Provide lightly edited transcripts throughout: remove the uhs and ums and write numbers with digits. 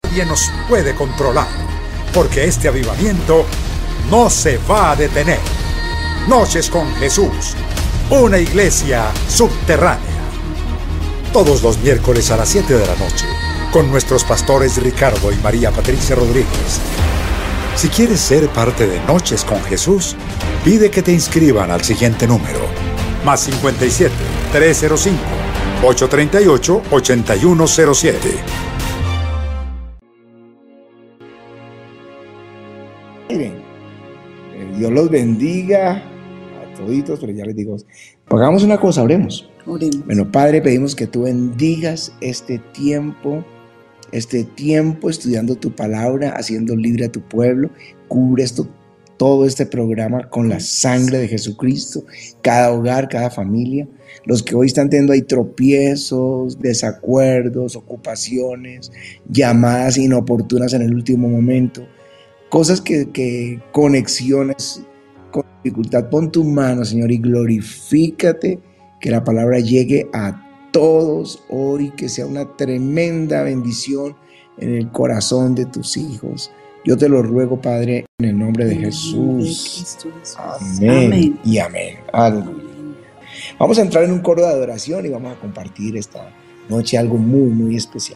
nadie nos puede controlar, porque este avivamiento no se va a detener. Noches con Jesús, una iglesia subterránea. Todos los miércoles a las 7 de la noche, con nuestros pastores Ricardo y María Patricia Rodríguez. Si quieres ser parte de Noches con Jesús, pide que te inscriban al siguiente número: +57 305 838 8107. Dios los bendiga a toditos, pero ya les digo, hagamos una cosa, oremos. Bueno, Padre, pedimos que tú bendigas este tiempo estudiando tu palabra, haciendo libre a tu pueblo. Cubre todo este programa con la sangre de Jesucristo, cada hogar, cada familia. Los que hoy están teniendo ahí tropiezos, desacuerdos, ocupaciones, llamadas inoportunas en el último momento, cosas que conexiones con dificultad. Pon tu mano, Señor, y glorifícate, que la palabra llegue a todos hoy, que sea una tremenda bendición en el corazón de tus hijos. Yo te lo ruego, Padre, en el nombre de Jesús. Amén y amén. Aleluya. Vamos a entrar en un coro de adoración y vamos a compartir esta noche algo muy, muy especial.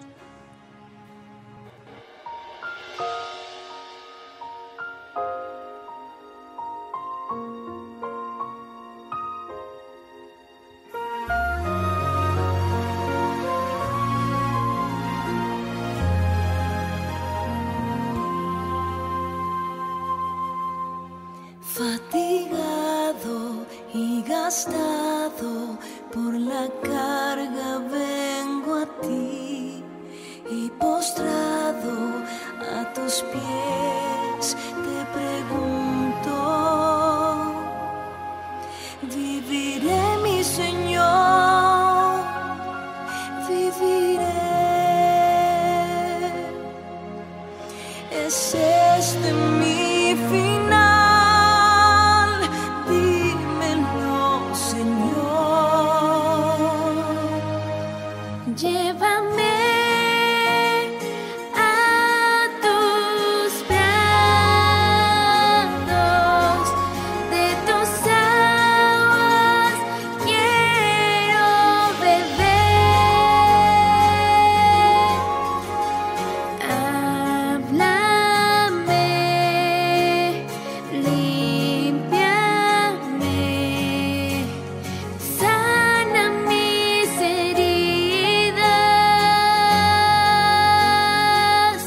Fatigado y gastado por la carga vengo a ti, y postrado a tus pies te pregunto: ¿viviré, mi Señor? ¿Viviré? ¿Es este mi final? Llévame a tus brazos, de tus aguas quiero beber. Háblame, límpiame, sana mis heridas.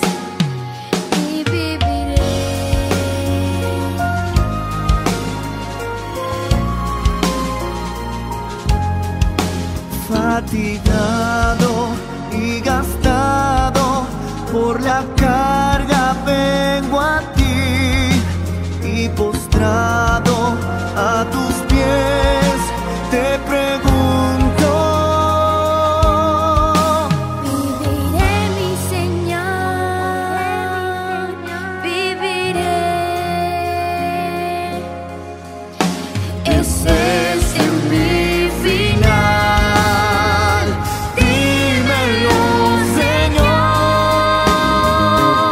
Fatigado y gastado por la carga vengo a ti, y postrado a tus pies te pregunto: Viviré, mi Señor, viviré. Ese es mi final. Dímelo, Señor.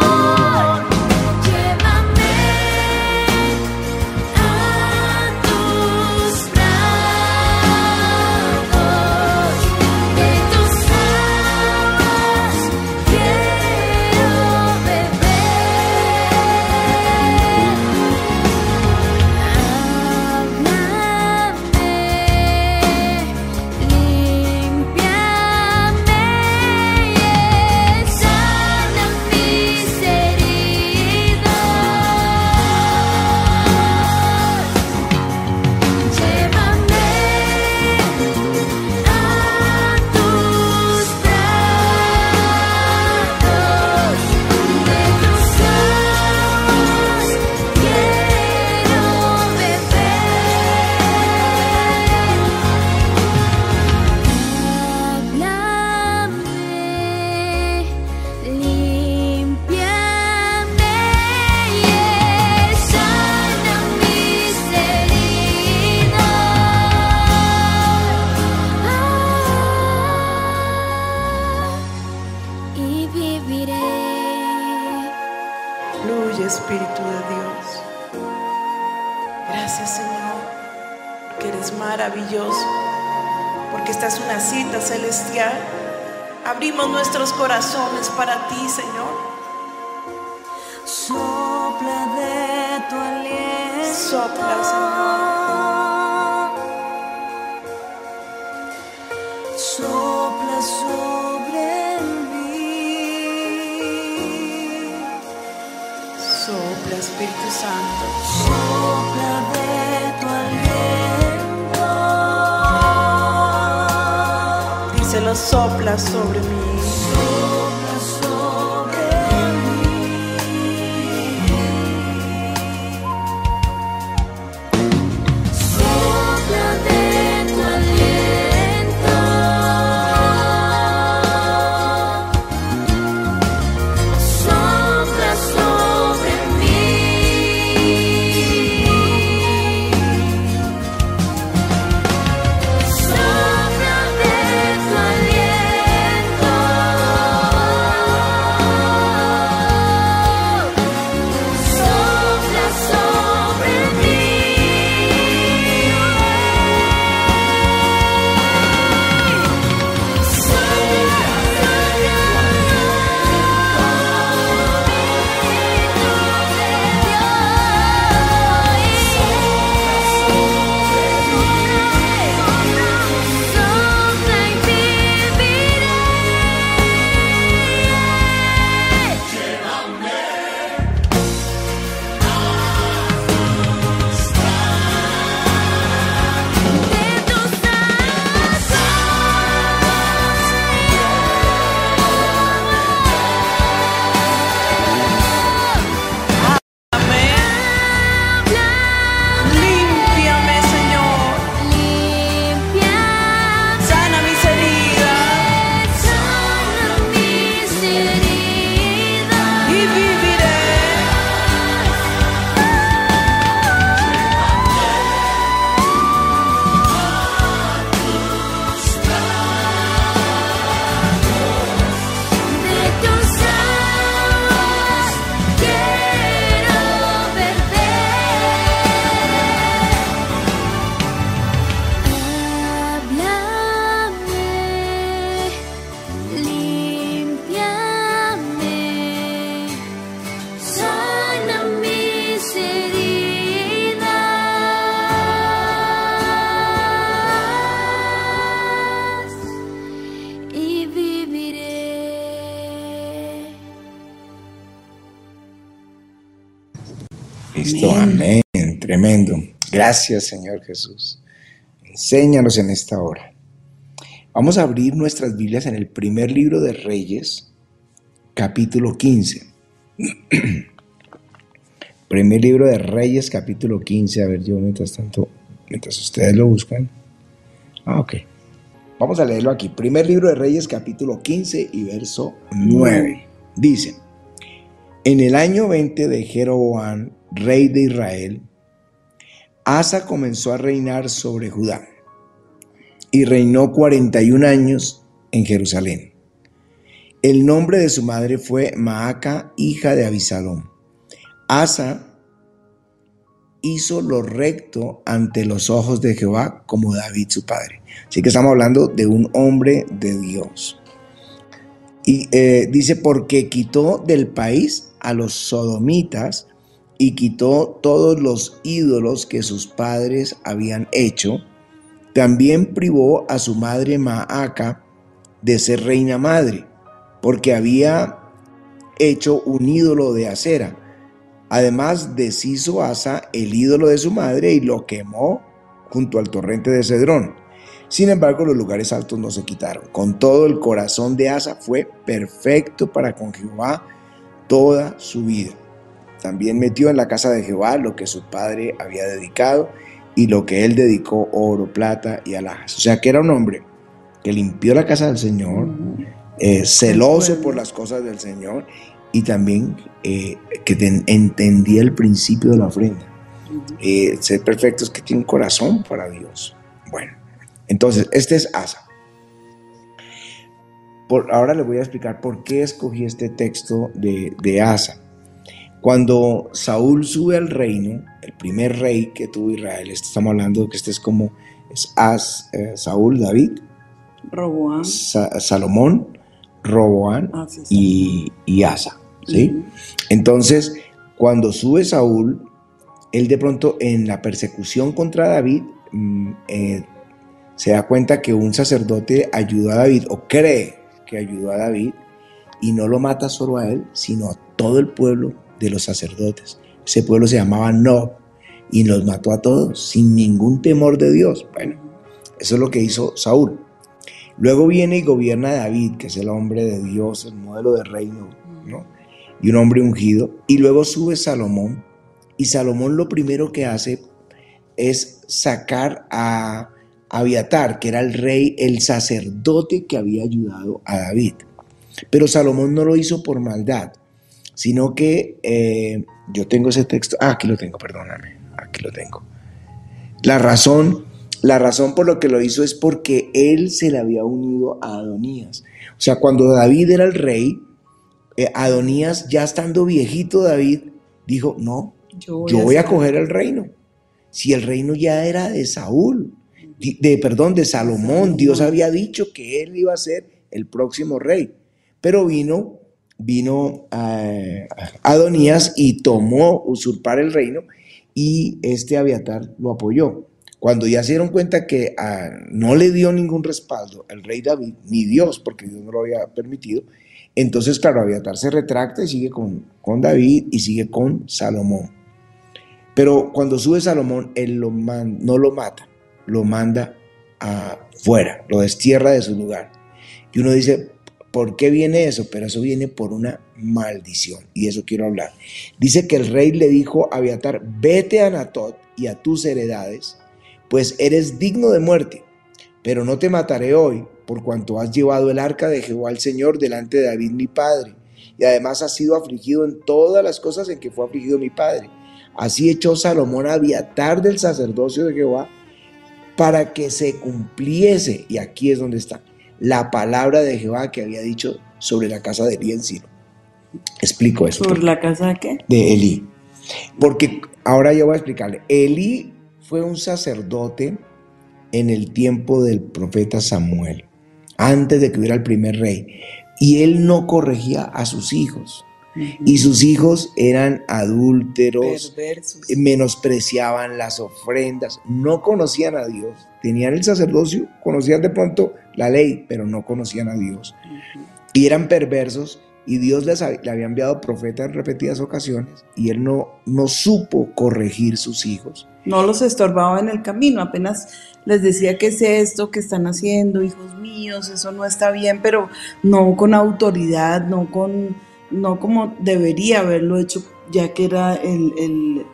Fluye, Espíritu de Dios. Gracias, Señor, porque eres maravilloso, porque esta es una cita celestial. Abrimos nuestros corazones para ti, Señor. Sopla de tu aliento. Sopla, Señor. Sopla sobre mí. Sopla, Espíritu Santo. Sopla de tu aliento. Díselo, sopla sobre mí. Sopla sobre mí. Sopla de tu aliento. Sopla sobre mí. Sopla de tu aliento. Sopla sobre mí. Sopla y viviré. De tus Amén. Límpiame, Señor. Límpiame, Sana mis heridas sana mis heridas. y viviré. De tus aguas quiero beber. Háblame, límpiame, sana mis heridas y viviré. Listo, amén. Tremendo. Gracias, Señor Jesús. Enséñanos en esta hora. Vamos a abrir nuestras Biblias en el primer libro de Reyes, capítulo 15. Primer libro de Reyes, capítulo 15. A ver, yo mientras tanto, mientras ustedes lo buscan. Ok. Vamos a leerlo aquí. Primer libro de Reyes, capítulo 15 y verso 9. Dice: en el año 20 de Jeroboam, rey de Israel, Asa comenzó a reinar sobre Judá y reinó 41 años en Jerusalén. El nombre de su madre fue Maaca, hija de Abisalom. Asa hizo lo recto ante los ojos de Jehová, como David su padre. Así que estamos hablando de un hombre de Dios. Y dice, porque quitó del país a los sodomitas y quitó todos los ídolos que sus padres habían hecho. También privó a su madre Maaca de ser reina madre, porque había hecho un ídolo de acera. Además deshizo Asa el ídolo de su madre y lo quemó junto al torrente de Cedrón. Sin embargo, los lugares altos no se quitaron. Con todo, el corazón de Asa fue perfecto para con Jehová toda su vida. También metió en la casa de Jehová lo que su padre había dedicado y lo que él dedicó, oro, plata y alhajas. O sea que era un hombre que limpió la casa del Señor, celoso por las cosas del Señor, y también que entendía el principio de la ofrenda. Ser perfecto es que tiene un corazón para Dios. Bueno, entonces este es Asa. Ahora les voy a explicar por qué escogí este texto de Asa. Cuando Saúl sube al reino, el primer rey que tuvo Israel, estamos hablando de que este es como Saúl, David, Roboam. Salomón, Roboam Sí. y Asa, ¿sí? Ujú. Entonces, cuando sube Saúl, él de pronto en la persecución contra David se da cuenta que un sacerdote ayudó a David, o cree que ayudó a David, y no lo mata solo a él, sino a todo el pueblo de los sacerdotes. Ese pueblo se llamaba Nob, y los mató a todos, sin ningún temor de Dios. Bueno, eso es lo que hizo Saúl. Luego viene y gobierna David, que es el hombre de Dios, el modelo de reino, ¿no? Y un hombre ungido. Y luego sube Salomón, y Salomón lo primero que hace es sacar a Abiatar, que era el rey, el sacerdote que había ayudado a David. Pero Salomón no lo hizo por maldad, sino que yo tengo ese texto, aquí lo tengo, perdóname, aquí lo tengo. La razón por lo que lo hizo es porque él se le había unido a Adonías. O sea, cuando David era el rey, Adonías, ya estando viejito David, dijo, no, yo voy a coger el reino. Si el reino ya era de Saúl, de Salomón, Dios había dicho que él iba a ser el próximo rey. Pero vino Adonías y tomó usurpar el reino, y Abiatar lo apoyó. Cuando ya se dieron cuenta que no le dio ningún respaldo el rey David, ni Dios, porque Dios no lo había permitido, entonces claro, Abiatar se retracta y sigue con David y sigue con Salomón. Pero cuando sube Salomón, él no lo mata, lo manda afuera, lo destierra de su lugar. Y uno dice, ¿por qué viene eso? Pero eso viene por una maldición, y de eso quiero hablar. Dice que el rey le dijo a Abiatar, vete a Anatot y a tus heredades, pues eres digno de muerte, pero no te mataré hoy, por cuanto has llevado el arca de Jehová el Señor delante de David mi padre, y además has sido afligido en todas las cosas en que fue afligido mi padre. Así echó Salomón a Abiatar del sacerdocio de Jehová, para que se cumpliese, y aquí es donde está, la palabra de Jehová que había dicho sobre la casa de Elí en Silo. Explico eso. ¿Por la casa de qué? De Elí. Porque ahora yo voy a explicarle. Elí fue un sacerdote en el tiempo del profeta Samuel, antes de que hubiera el primer rey, y él no corregía a sus hijos. Y sus hijos eran adúlteros, perversos, menospreciaban las ofrendas, no conocían a Dios, tenían el sacerdocio, conocían de pronto la ley, pero no conocían a Dios. Y eran perversos, y Dios le había enviado profetas en repetidas ocasiones, y él no supo corregir sus hijos. No los estorbaba en el camino, apenas les decía qué es esto que están haciendo, hijos míos, eso no está bien, pero no con autoridad, no como debería haberlo hecho, ya que era el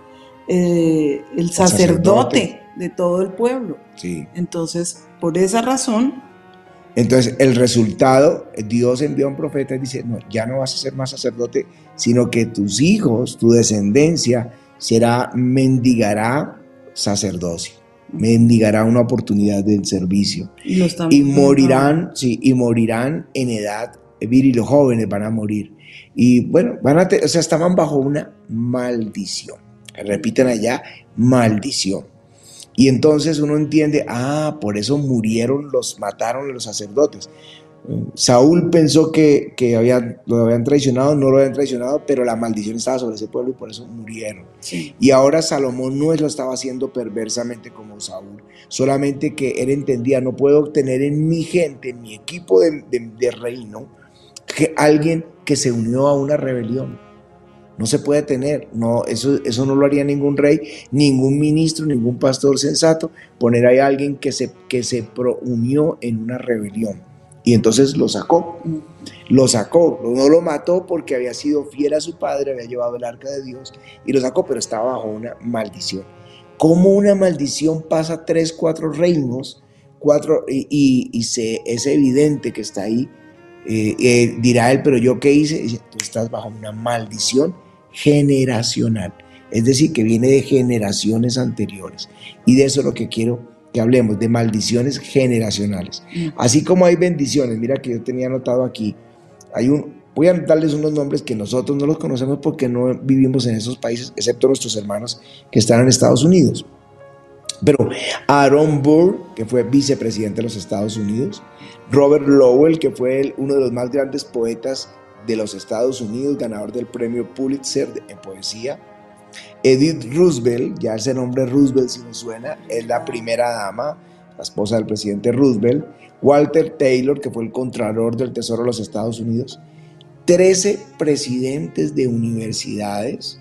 sacerdote de todo el pueblo. Sí. Entonces, por esa razón. Entonces, el resultado, Dios envió a un profeta y dice, no, ya no vas a ser más sacerdote, sino que tus hijos, tu descendencia, mendigará sacerdocio, mendigará una oportunidad del servicio. Y morirán en edad viril, los jóvenes van a morir. Y bueno, estaban bajo una maldición. Repiten allá, maldición. Y entonces uno entiende, por eso mataron a los sacerdotes. Saúl pensó que lo habían traicionado, no lo habían traicionado, pero la maldición estaba sobre ese pueblo y por eso murieron. Sí. Y ahora Salomón no lo estaba haciendo perversamente como Saúl, solamente que él entendía, no puedo obtener en mi gente, en mi equipo de reino, que alguien que se unió a una rebelión. No se puede tener, no, eso no lo haría ningún rey, ningún ministro, ningún pastor sensato, poner ahí a alguien que se unió en una rebelión. Y entonces lo sacó, no lo mató porque había sido fiel a su padre, había llevado el arca de Dios y lo sacó, pero estaba bajo una maldición. ¿Cómo una maldición pasa 3, 4 reinos, es evidente que está ahí? Dirá él, pero ¿yo qué hice? Dice, tú estás bajo una maldición generacional, es decir, que viene de generaciones anteriores, y de eso es lo que quiero que hablemos, de maldiciones generacionales. Así como hay bendiciones, mira que yo tenía anotado aquí, voy a darles unos nombres que nosotros no los conocemos porque no vivimos en esos países, excepto nuestros hermanos que están en Estados Unidos. Pero Aaron Burr, que fue vicepresidente de los Estados Unidos, Robert Lowell, que fue uno de los más grandes poetas de los Estados Unidos, ganador del premio Pulitzer en poesía, Edith Roosevelt, ya ese nombre Roosevelt si nos suena, es la primera dama, la esposa del presidente Roosevelt, Walter Taylor, que fue el contralor del Tesoro de los Estados Unidos, 13 presidentes de universidades,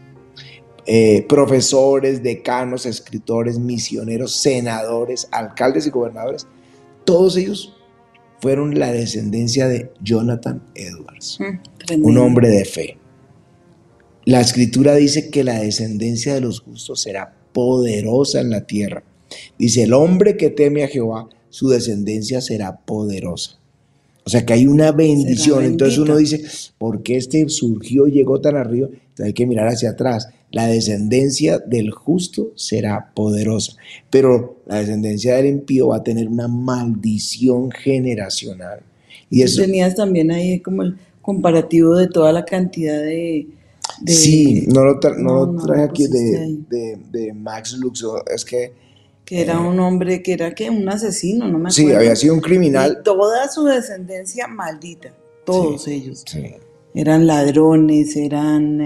profesores, decanos, escritores, misioneros, senadores, alcaldes y gobernadores, todos ellos fueron la descendencia de Jonathan Edwards, un hombre de fe. La escritura dice que la descendencia de los justos será poderosa en la tierra. Dice, el hombre que teme a Jehová, su descendencia será poderosa. O sea que hay una bendición. Entonces uno dice, ¿por qué este surgió, llegó tan arriba? Entonces hay que mirar hacia atrás. La descendencia del justo será poderosa, pero la descendencia del impío va a tener una maldición generacional. Y eso Tenías también ahí como el comparativo de toda la cantidad de sí, no lo traje aquí pusiste ahí. de Max Luxo, es que Que era un hombre, que era que un asesino, no me acuerdo. sí, había sido un criminal. Y toda su descendencia maldita, todos ellos. Sí. Eran ladrones, eran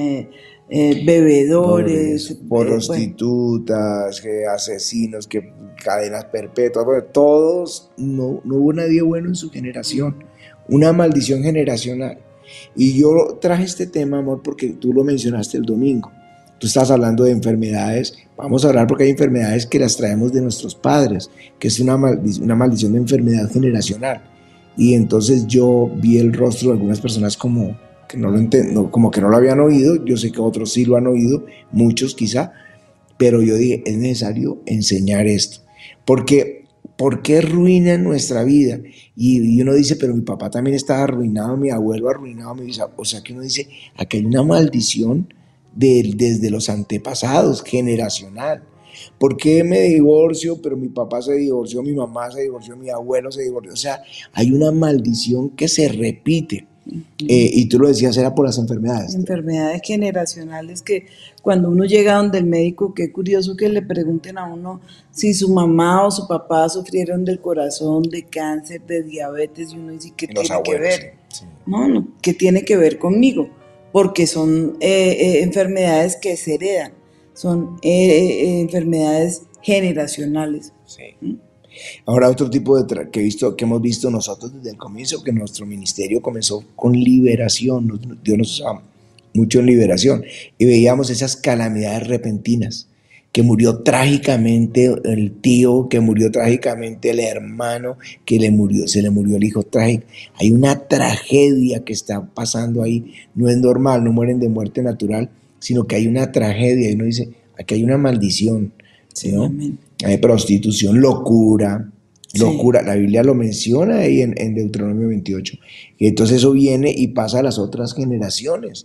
bebedores, Prostitutas, que asesinos, que cadenas perpetuas, bueno, todos, no hubo nadie bueno en su generación, una maldición generacional. Y yo traje este tema, amor, porque tú lo mencionaste el domingo. Tú estás hablando de enfermedades, vamos a hablar porque hay enfermedades que las traemos de nuestros padres, que es una maldición de enfermedad generacional. Y entonces yo vi el rostro de algunas personas como que no lo como que no lo habían oído. Yo sé que otros sí lo han oído, muchos quizá, pero yo dije, es necesario enseñar esto, porque ¿por qué arruina nuestra vida? Y uno dice, pero mi papá también estaba arruinado, mi abuelo arruinado, o sea que uno dice, aquí hay una maldición desde los antepasados, generacional. ¿Por qué me divorcio? Pero mi papá se divorció, mi mamá se divorció, mi abuelo se divorció. O sea, hay una maldición que se repite. Y tú lo decías, era por las enfermedades. Enfermedades generacionales que cuando uno llega donde el médico, qué curioso que le pregunten a uno si su mamá o su papá sufrieron del corazón, de cáncer, de diabetes, y uno dice, ¿qué tiene que ver? Sí. No, ¿qué tiene que ver conmigo? Porque son enfermedades que se heredan, son enfermedades generacionales. Sí. Ahora otro tipo de que hemos visto nosotros desde el comienzo, que nuestro ministerio comenzó con liberación. Dios nos usaba mucho en liberación y veíamos esas calamidades repentinas, que murió trágicamente el tío, que murió trágicamente el hermano, que se le murió el hijo trágico. Hay una tragedia que está pasando ahí, no es normal, no mueren de muerte natural, sino que hay una tragedia y uno dice, aquí hay una maldición, ¿no? Amén. Hay prostitución, locura, Sí. la Biblia lo menciona ahí en Deuteronomio 28, y entonces eso viene y pasa a las otras generaciones,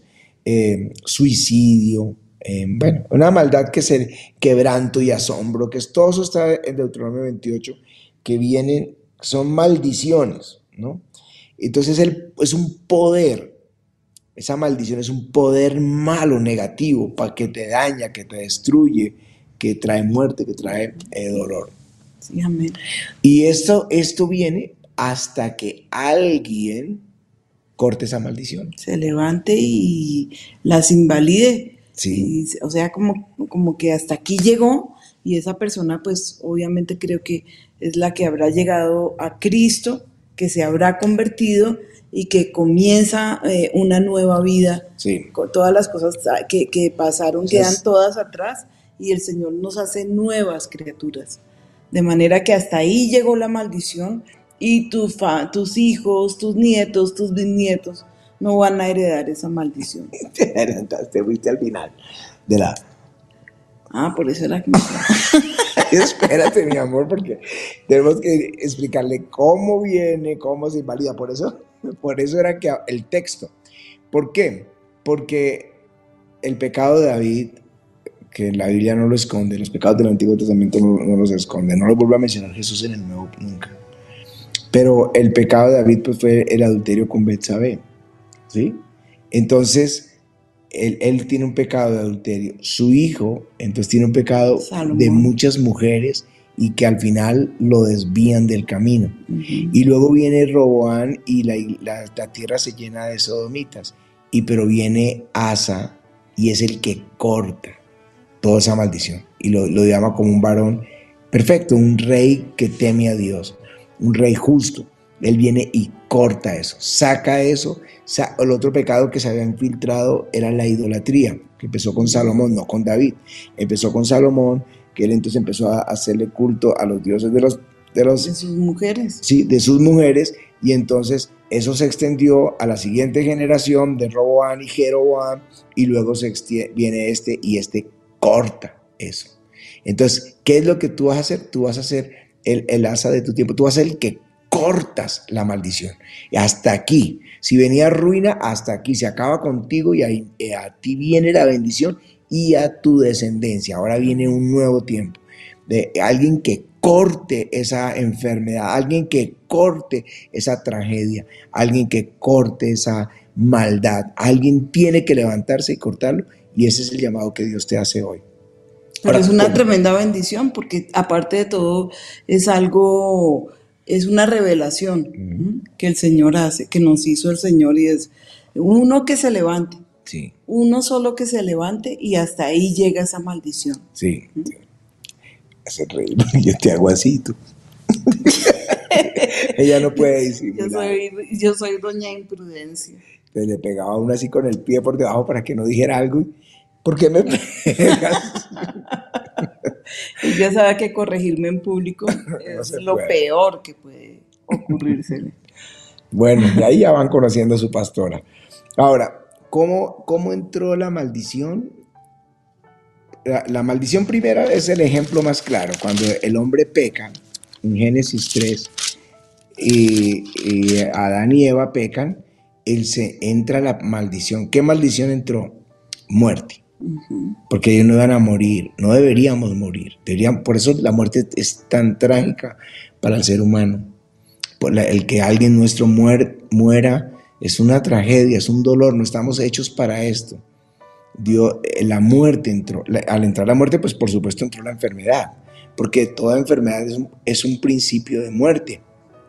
suicidio, bueno, una maldad que se quebranto y asombro, todo eso está en Deuteronomio 28, que vienen, son maldiciones, ¿no? Entonces es un poder, esa maldición es un poder malo, negativo, que te daña, que te destruye, que trae muerte, que trae dolor. Sí, amén. Y esto viene hasta que alguien corte esa maldición. Se levante y las invalide. Sí. O sea, como que hasta aquí llegó y esa persona pues obviamente creo que es la que habrá llegado a Cristo, que se habrá convertido y que comienza una nueva vida. Sí. Con todas las cosas que pasaron, Entonces, quedan todas atrás y el Señor nos hace nuevas criaturas. De manera que hasta ahí llegó la maldición y tus hijos, tus nietos, tus bisnietos no van a heredar esa maldición. Te fuiste al final de la... Por eso era que Espérate, mi amor, porque tenemos que explicarle cómo viene, cómo se invalida. Por eso era que el texto. ¿Por qué? Porque el pecado de David, que la Biblia no lo esconde, los pecados del Antiguo Testamento no los esconde, no los vuelve a mencionar Jesús en el Nuevo nunca. Pero el pecado de David pues, fue el adulterio con Betsabé, ¿sí? Entonces, él tiene un pecado de adulterio. Su hijo, entonces, tiene un pecado Salomón. de muchas mujeres y que al final lo desvían del camino. Ujú. Y luego viene Roboán y la tierra se llena de sodomitas. Pero viene Asa y es el que corta toda esa maldición. Y lo llama como un varón perfecto, un rey que teme a Dios, un rey justo. Él viene y corta eso, saca eso. El otro pecado que se había infiltrado era la idolatría, que empezó con Salomón, no con David. Empezó con Salomón, que él entonces empezó a hacerle culto a los dioses de sus mujeres. Sí, de sus mujeres, y entonces eso se extendió a la siguiente generación de Roboán y Jeroboam, y luego viene y corta eso. Entonces, ¿qué es lo que tú vas a hacer? Tú vas a ser el asa de tu tiempo, tú vas a ser el que cortas la maldición. Hasta aquí, si venía ruina, hasta aquí, se acaba contigo y ahí, a ti viene la bendición y a tu descendencia. Ahora viene un nuevo tiempo, de alguien que corte esa enfermedad, alguien que corte esa tragedia, alguien que corte esa maldad. Alguien tiene que levantarse y cortarlo, y ese es el llamado que Dios te hace hoy. Pero Ahora, es una ¿cómo? tremenda bendición porque aparte de todo es una revelación que el Señor hace, que nos hizo el Señor, y es uno que se levante, Sí, uno solo que se levante y hasta ahí llega esa maldición. sí. Hace reír, yo te hago así, tú. Ella no puede disimular. Yo soy doña imprudencia. Entonces le pegaba uno así con el pie por debajo para que no dijera algo. ¿Por qué me pegas? Ella sabe que corregirme en público No es se lo puede. peor que puede ocurrirse. Bueno, y ahí ya van conociendo a su pastora. Ahora, ¿cómo entró la maldición? La maldición primera es el ejemplo más claro. Cuando el hombre peca, en Génesis 3, y Adán y Eva pecan, entra la maldición. ¿Qué maldición entró? Muerte. Porque ellos no iban a morir, no deberíamos morir. Por eso la muerte es tan trágica para el ser humano. El que alguien nuestro muera es una tragedia, es un dolor, no estamos hechos para esto. La muerte entró. Al entrar la muerte, pues por supuesto entró la enfermedad, porque toda enfermedad es un principio de muerte.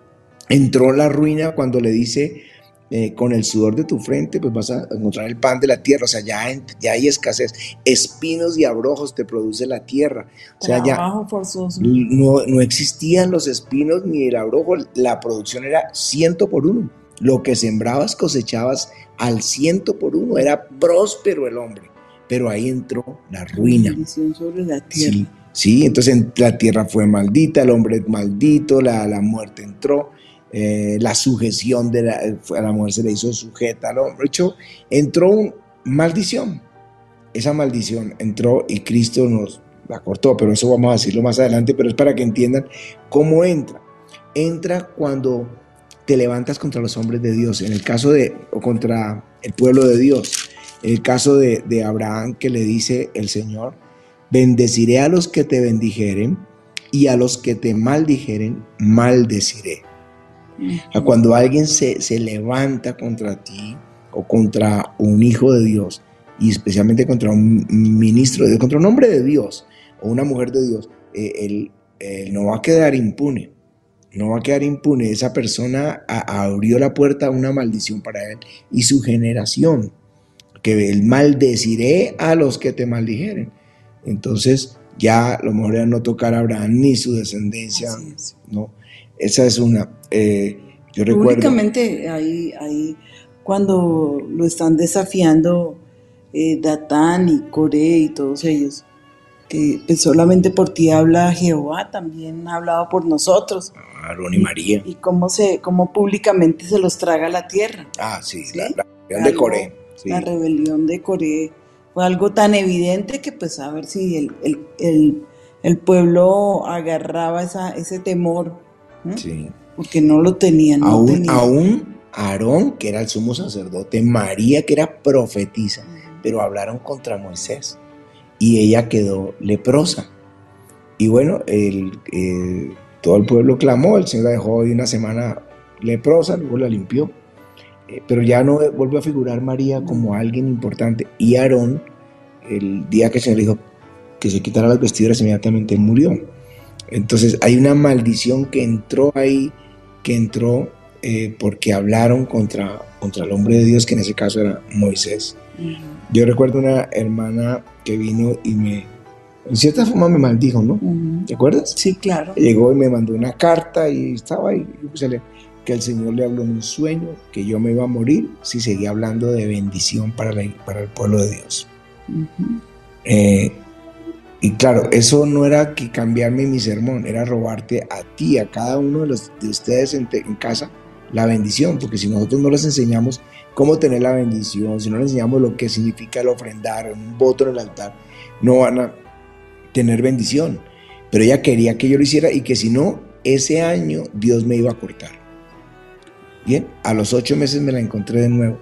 Entró la ruina cuando le dice, con el sudor de tu frente, pues vas a encontrar el pan de la tierra. O sea, ya hay escasez. Espinos y abrojos te produce la tierra. O sea, Trabajo forzoso. no existían los espinos ni el abrojo. La producción era 100 por 1. Lo que sembrabas cosechabas al 100 por 1. Era próspero el hombre. Pero ahí entró la ruina. Maldición sobre la tierra. Sí, entonces la tierra fue maldita, el hombre es maldito, la muerte entró. La sujeción a la mujer se le hizo sujeta al hombre. Entró maldición. Esa maldición entró y Cristo nos la cortó, pero eso vamos a decirlo más adelante, pero es para que entiendan cómo entra. Entra cuando te levantas contra los hombres de Dios, en el caso o contra el pueblo de Dios. En el caso de Abraham, que le dice el Señor: bendeciré a los que te bendijeren y a los que te maldijeren, maldeciré. Cuando alguien se levanta contra ti o contra un hijo de Dios, y especialmente contra un ministro de Dios, contra un hombre de Dios o una mujer de Dios, él no va a quedar impune. No va a quedar impune. Esa persona abrió la puerta a una maldición para él y su generación, que él maldeciré a los que te maldijeren. Entonces ya lo mejor era no tocar a Abraham ni su descendencia, ¿no? Esa es una. Yo recuerdo. Públicamente, ahí cuando lo están desafiando Datán y Coré y todos ellos, que pues, solamente por ti habla Jehová, también ha hablado por nosotros. Aarón y María. Y cómo públicamente se los traga la tierra. Sí, ¿Sí? la rebelión de Coré. Sí. La rebelión de Coré fue algo tan evidente que pues a ver si el pueblo agarraba ese temor. Sí. Porque no lo tenían. Aún Aarón, que era el sumo sacerdote, María, que era profetisa, pero hablaron contra Moisés y ella quedó leprosa. Y bueno, todo el pueblo clamó, el Señor la dejó de una semana leprosa, luego la limpió. Pero ya no volvió a figurar María como alguien importante. Y Aarón, el día que el Señor dijo que se quitara las vestiduras, inmediatamente murió. Entonces hay una maldición que entró ahí, porque hablaron contra el hombre de Dios, que en ese caso era Moisés. Yo recuerdo una hermana que vino y en cierta forma me maldijo, ¿no? ¿Te acuerdas? Sí, claro. Llegó y me mandó una carta y estaba ahí. Yo puse a leer que el Señor le habló en un sueño, que yo me iba a morir si seguía hablando de bendición para el pueblo de Dios. Y claro, eso no era que cambiarme mi sermón, era robarte a ti, a cada uno de ustedes en casa, la bendición, porque si nosotros no les enseñamos cómo tener la bendición, si no les enseñamos lo que significa el ofrendar, un voto en el altar, no van a tener bendición. Pero ella quería que yo lo hiciera y que si no, ese año Dios me iba a cortar. Bien, a los 8 meses me la encontré de nuevo.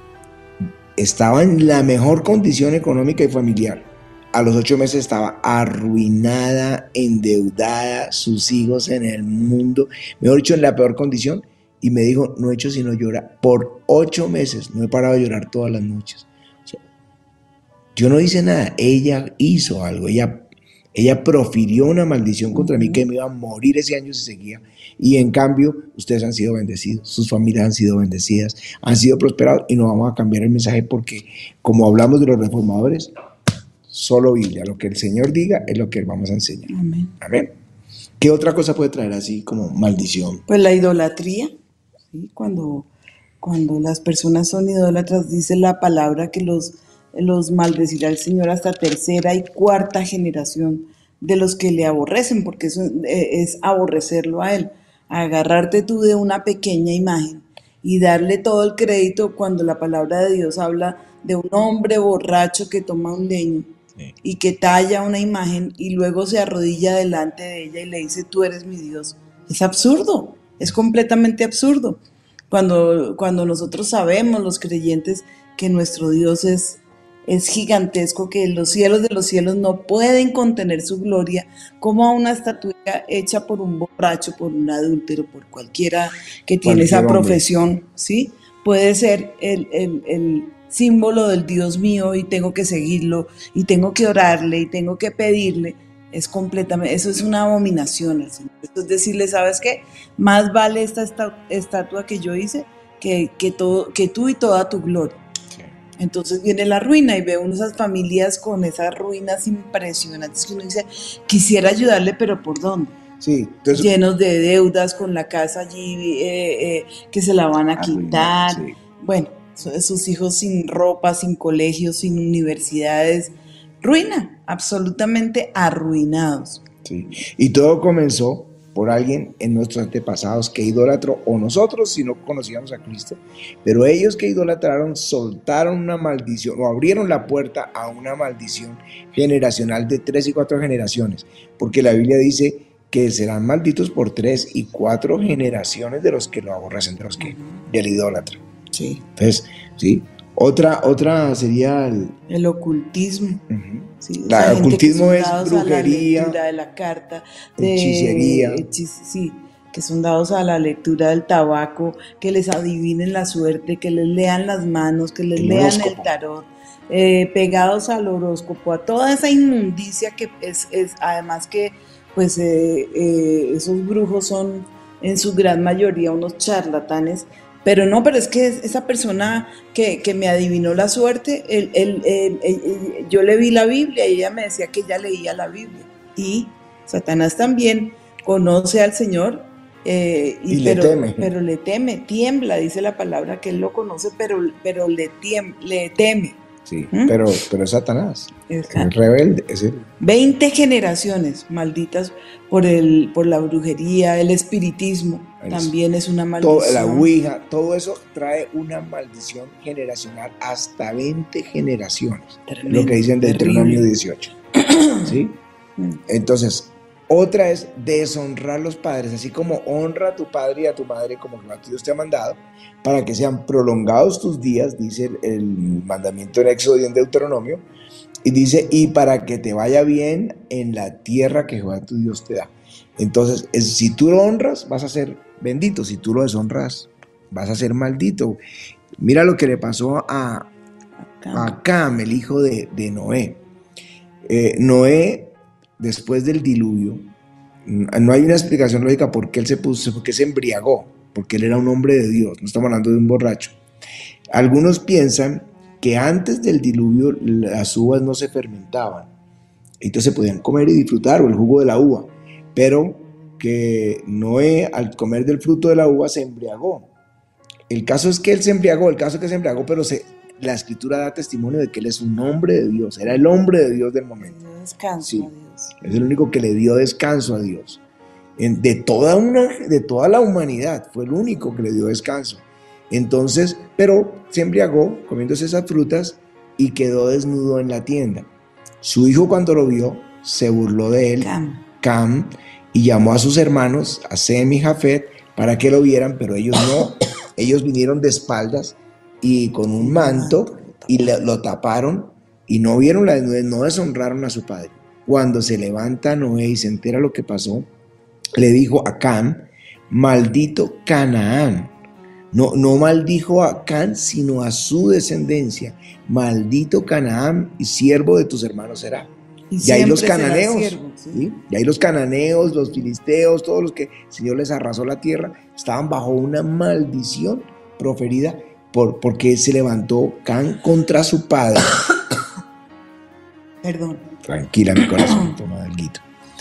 Estaba en la mejor condición económica y familiar. A los 8 meses estaba arruinada, endeudada, sus hijos en el mundo, mejor dicho, en la peor condición. Y me dijo, no he hecho sino llorar. Por 8 meses no he parado de llorar todas las noches. O sea, yo no hice nada, ella hizo algo, ella profirió una maldición contra mí que me iba a morir ese año si seguía. Y en cambio, ustedes han sido bendecidos, sus familias han sido bendecidas, han sido prosperados, y no vamos a cambiar el mensaje porque, como hablamos de los reformadores, solo Biblia, lo que el Señor diga es lo que vamos a enseñar. Amén. Amén. ¿Qué otra cosa puede traer así como maldición? Pues la idolatría, ¿sí? Cuando las personas son idólatras, dice la palabra que los maldecirá el Señor hasta tercera y cuarta generación de los que le aborrecen, porque eso es aborrecerlo a Él. Agarrarte tú de una pequeña imagen y darle todo el crédito cuando la palabra de Dios habla de un hombre borracho que toma un leño y que talla una imagen y luego se arrodilla delante de ella y le dice, tú eres mi Dios. Es absurdo, es completamente absurdo. Cuando nosotros sabemos, los creyentes, que nuestro Dios es gigantesco, que los cielos de los cielos no pueden contener su gloria, como a una estatuilla hecha por un borracho, por un adúltero, por cualquiera que tiene esa profesión, ¿sí? Puede ser el símbolo del Dios mío y tengo que seguirlo y tengo que orarle y tengo que pedirle. Es completamente, eso es una abominación al Señor. Esto es decirle, ¿sabes qué? Más vale esta estatua que yo hice que tú y toda tu gloria. Entonces viene la ruina y veo esas familias con esas ruinas impresionantes que uno dice, quisiera ayudarle, pero ¿por dónde? Sí, entonces, llenos de deudas, con la casa allí que se la van a quitar. Sí. Bueno, sus hijos sin ropa, sin colegios, sin universidades. Ruina, absolutamente arruinados. Sí. Y todo comenzó por alguien en nuestros antepasados que idolatró, o nosotros si no conocíamos a Cristo, pero ellos que idolatraron soltaron una maldición o abrieron la puerta a una maldición generacional de 3 y 4 generaciones, porque la Biblia dice que serán malditos por 3 y 4 generaciones de los que lo aborrecen, de los que del idólatra. Sí. Entonces, sí. Otra sería el ocultismo. Sí, el ocultismo es brujería, a la lectura de la carta, hechicería. Sí, que son dados a la lectura del tabaco, que les adivinen la suerte, que les lean las manos, que les lean el tarot, pegados al horóscopo, a toda esa inmundicia que es además que pues esos brujos son en su gran mayoría unos charlatanes. Pero es que esa persona que me adivinó la suerte, yo le vi la Biblia y ella me decía que ella leía la Biblia. Y Satanás también conoce al Señor, le teme. Pero le teme, tiembla, dice la palabra que él lo conoce, pero le teme. Sí, pero es Satanás, Exacto. Es rebelde, es él. 20 generaciones malditas por la brujería, el espiritismo, también es una maldición. La ouija, todo eso trae una maldición generacional hasta 20 generaciones. Tremendo, lo que dicen de Deuteronomio 18. ¿Sí? Entonces, otra es deshonrar a los padres, así como honra a tu padre y a tu madre como Dios te ha mandado, para que sean prolongados tus días, dice el mandamiento en Éxodo y en Deuteronomio, y dice, y para que te vaya bien en la tierra que Jehová tu Dios te da. Entonces, si tú lo honras, vas a ser bendito. Si tú lo deshonras, vas a ser maldito. Mira lo que le pasó a Cam, el hijo de Noé. Noé, después del diluvio, no hay una explicación lógica por qué por qué se embriagó, porque él era un hombre de Dios, no estamos hablando de un borracho. Algunos piensan que antes del diluvio las uvas no se fermentaban, entonces se podían comer y disfrutar, o el jugo de la uva, pero que Noé, al comer del fruto de la uva, se embriagó. El caso es que él se embriagó, pero la escritura da testimonio de que él es un hombre de Dios, era el hombre de Dios del momento. Le dio descanso Sí, a Dios. es el único que le dio descanso a Dios. De toda la humanidad, fue el único que le dio descanso. Entonces, pero se embriagó comiéndose esas frutas y quedó desnudo en la tienda. Su hijo, cuando lo vio, se burló de él, Cam, y llamó a sus hermanos, a Sem y Jafet, para que lo vieran, pero ellos no. Ellos vinieron de espaldas y con un manto y lo taparon y no vieron la desnudez, no deshonraron a su padre. Cuando se levanta Noé y se entera lo que pasó, le dijo a Cam: maldito Canaán. No maldijo a Cam, sino a su descendencia. Maldito Canaán, y siervo de tus hermanos será. Y ahí los cananeos, ¿sí? Y ahí los cananeos, los filisteos, todos los que el Señor les arrasó la tierra, estaban bajo una maldición proferida porque se levantó Cam contra su padre. Perdón. Tranquila, mi corazón, toma alguito.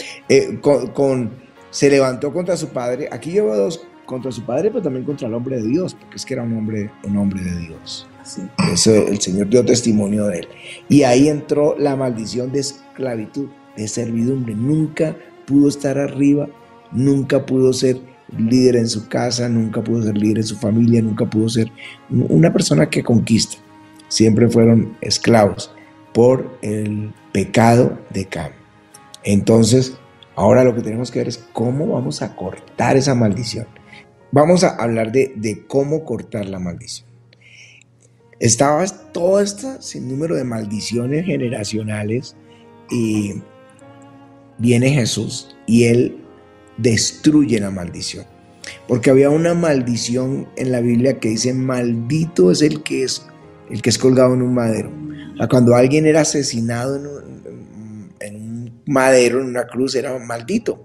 Se levantó contra su padre. Aquí lleva dos: contra su padre, pero también contra el hombre de Dios, porque es que era un hombre de Dios. Sí. Eso, el Señor dio testimonio de él. Y ahí entró la maldición de esclavitud, de servidumbre. Nunca pudo estar arriba, nunca pudo ser líder en su casa, nunca pudo ser líder en su familia, nunca pudo ser una persona que conquista. Siempre fueron esclavos por el pecado de Cam. Entonces, ahora lo que tenemos que ver es cómo vamos a cortar esa maldición. Vamos a hablar de cómo cortar la maldición. Estaba todo este sinnúmero de maldiciones generacionales y viene Jesús y Él destruye la maldición. Porque había una maldición en la Biblia que dice: maldito es el que es colgado en un madero. O sea, cuando alguien era asesinado en un madero, en una cruz, era maldito.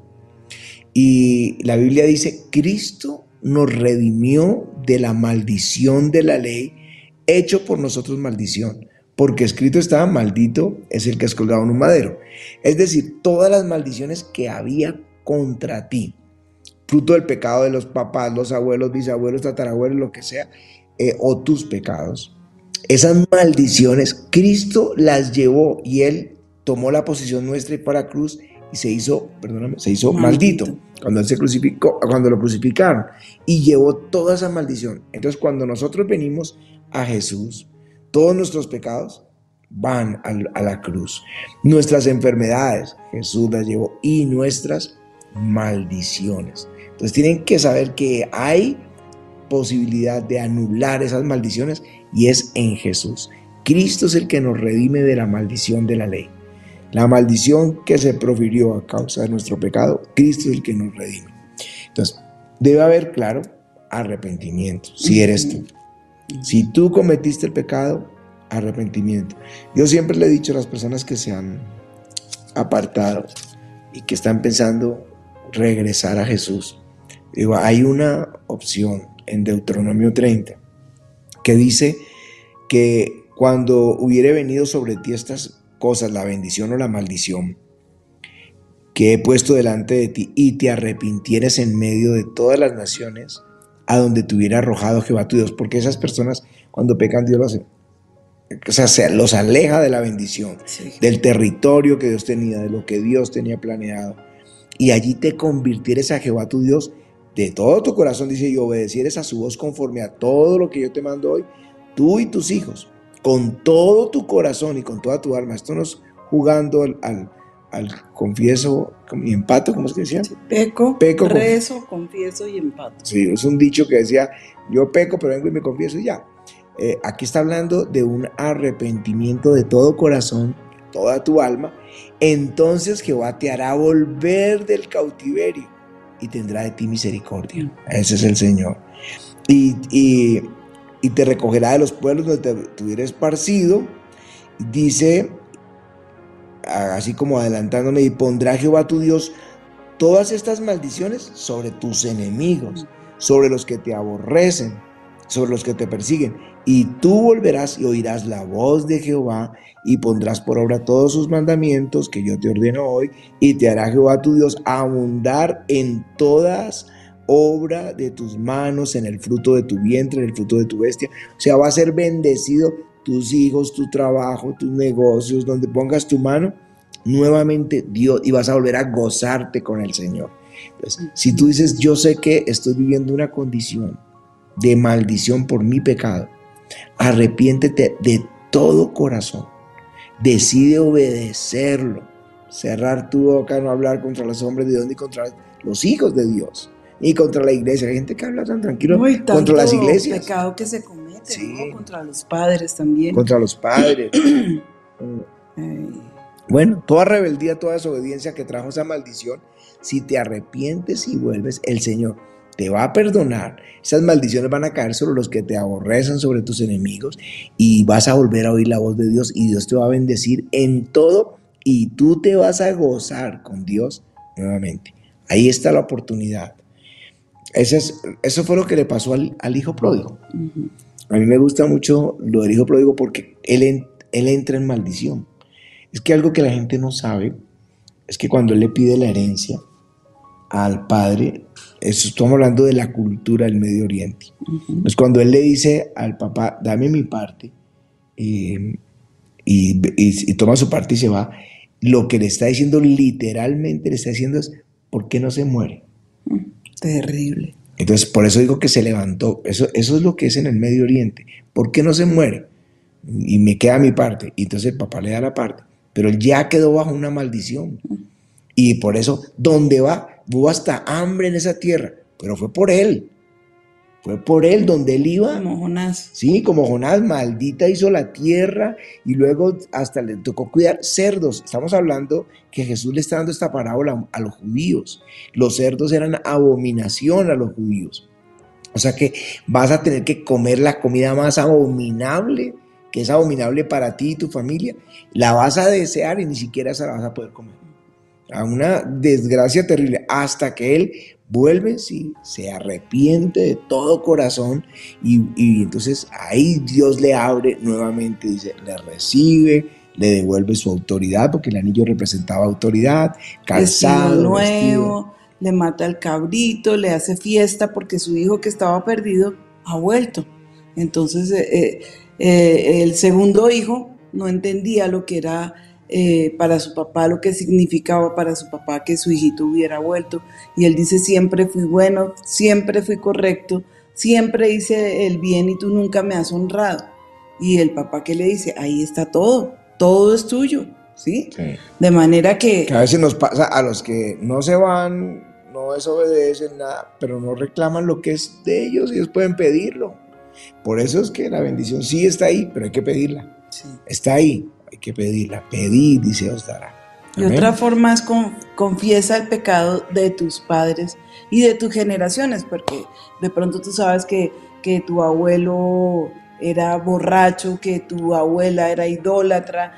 Y la Biblia dice: Cristo nos redimió de la maldición de la ley, hecho por nosotros maldición, porque escrito estaba: maldito es el que es colgado en un madero. Es decir, todas las maldiciones que había contra ti, fruto del pecado de los papás, los abuelos, bisabuelos, tatarabuelos, lo que sea, o tus pecados, esas maldiciones Cristo las llevó, y Él tomó la posición nuestra y para la cruz y se hizo maldito cuando Él se crucificó, cuando lo crucificaron, y llevó toda esa maldición. Entonces, cuando nosotros venimos a Jesús, todos nuestros pecados van a la cruz. Nuestras enfermedades Jesús las llevó, y nuestras maldiciones. Entonces tienen que saber que hay posibilidad de anular esas maldiciones, y es en Jesús. Cristo es el que nos redime de la maldición de la ley. La maldición que se profirió a causa de nuestro pecado, Cristo es el que nos redime. Entonces, debe haber, claro, arrepentimiento, si eres tú. Si tú cometiste el pecado, arrepentimiento. Yo siempre le he dicho a las personas que se han apartado y que están pensando regresar a Jesús, digo, hay una opción en Deuteronomio 30 que dice que cuando hubiere venido sobre ti estas cosas, la bendición o la maldición que he puesto delante de ti, y te arrepintieres en medio de todas las naciones a donde te hubiera arrojado Jehová tu Dios, porque esas personas cuando pecan, Dios los aleja de la bendición, sí, del territorio que Dios tenía, de lo que Dios tenía planeado, y allí te convirtieres a Jehová tu Dios de todo tu corazón, dice, y obedecieres a su voz conforme a todo lo que yo te mando hoy, tú y tus hijos, con todo tu corazón y con toda tu alma. Esto no es jugando al confieso y empato, ¿cómo es que decía? Sí, peco, rezo, confieso y empato. Sí, es un dicho que decía, yo peco, pero vengo y me confieso y ya. Aquí está hablando de un arrepentimiento de todo corazón, toda tu alma. Entonces Jehová te hará volver del cautiverio y tendrá de ti misericordia. Ese es el Señor. y, y- y te recogerá de los pueblos donde te hubiera esparcido. Dice, así como adelantándome, y pondrá Jehová tu Dios todas estas maldiciones sobre tus enemigos, sobre los que te aborrecen, sobre los que te persiguen. Y tú volverás y oirás la voz de Jehová y pondrás por obra todos sus mandamientos que yo te ordeno hoy, y te hará Jehová tu Dios abundar en todas obra de tus manos, en el fruto de tu vientre, en el fruto de tu bestia. O sea, va a ser bendecido tus hijos, tu trabajo, tus negocios, donde pongas tu mano, nuevamente Dios, y vas a volver a gozarte con el Señor. Entonces, si tú dices, yo sé que estoy viviendo una condición de maldición por mi pecado, arrepiéntete de todo corazón, decide obedecerlo, cerrar tu boca, no hablar contra los hombres de Dios, ni contra los hijos de Dios, ni contra la iglesia. Hay gente que habla tan tranquilo No, y contra tanto las iglesias, pecado que se comete, Sí. ¿no? Contra los padres también. contra los padres. Eh, Bueno, toda rebeldía, toda desobediencia que trajo esa maldición, si te arrepientes y vuelves, el Señor te va a perdonar. Esas maldiciones van a caer sobre los que te aborrecen, sobre tus enemigos, y vas a volver a oír la voz de Dios, y Dios te va a bendecir en todo, y tú te vas a gozar con Dios nuevamente. Ahí está la oportunidad. Eso fue lo que le pasó al hijo pródigo. A mí me gusta mucho lo del hijo pródigo porque él entra en maldición. Es que algo que la gente no sabe es que cuando él le pide la herencia al padre, eso estamos hablando de la cultura del Medio Oriente. Pues cuando él le dice al papá, dame mi parte, y toma su parte y se va, lo que le está diciendo literalmente, le está diciendo es, ¿por qué no se muere? Terrible. Entonces, por eso digo que se levantó. Eso es lo que es en el Medio Oriente. ¿Por qué no se muere? Y me queda mi parte. Y entonces el papá le da la parte. Pero él ya quedó bajo una maldición. Y por eso, ¿dónde va? Hubo hasta hambre en esa tierra. Pero fue por él. Fue por él donde él iba. Como Jonás. Sí, como Jonás, maldita hizo la tierra, y luego hasta le tocó cuidar cerdos. Estamos hablando que Jesús le está dando esta parábola a los judíos. Los cerdos eran abominación a los judíos. O sea que vas a tener que comer la comida más abominable, que es abominable para ti y tu familia. La vas a desear y ni siquiera esa la vas a poder comer. A una desgracia terrible, hasta que él vuelve, sí, se arrepiente de todo corazón, y entonces ahí Dios le abre nuevamente, dice, le recibe, le devuelve su autoridad, porque el anillo representaba autoridad, calzado, Vestido nuevo, vestido. le mata al cabrito, le hace fiesta porque su hijo que estaba perdido ha vuelto. Entonces el segundo hijo no entendía lo que era para su papá, lo que significaba para su papá que su hijito hubiera vuelto, y él dice, siempre fui bueno, siempre fui correcto, siempre hice el bien y tú nunca me has honrado. Y el papá, ¿qué le dice? Ahí está todo, todo es tuyo, ¿sí? Sí. De manera que Que a veces nos pasa a los que no se van, no desobedecen nada, pero no reclaman lo que es de ellos, y ellos pueden pedirlo. Por eso es que la bendición sí está ahí, pero hay que pedirla. sí. Está ahí, hay que pedirla. Pedid y se os dará. Y Amén. otra forma es confiesa el pecado de tus padres y de tus generaciones, porque de pronto tú sabes que tu abuelo era borracho, que tu abuela era idólatra,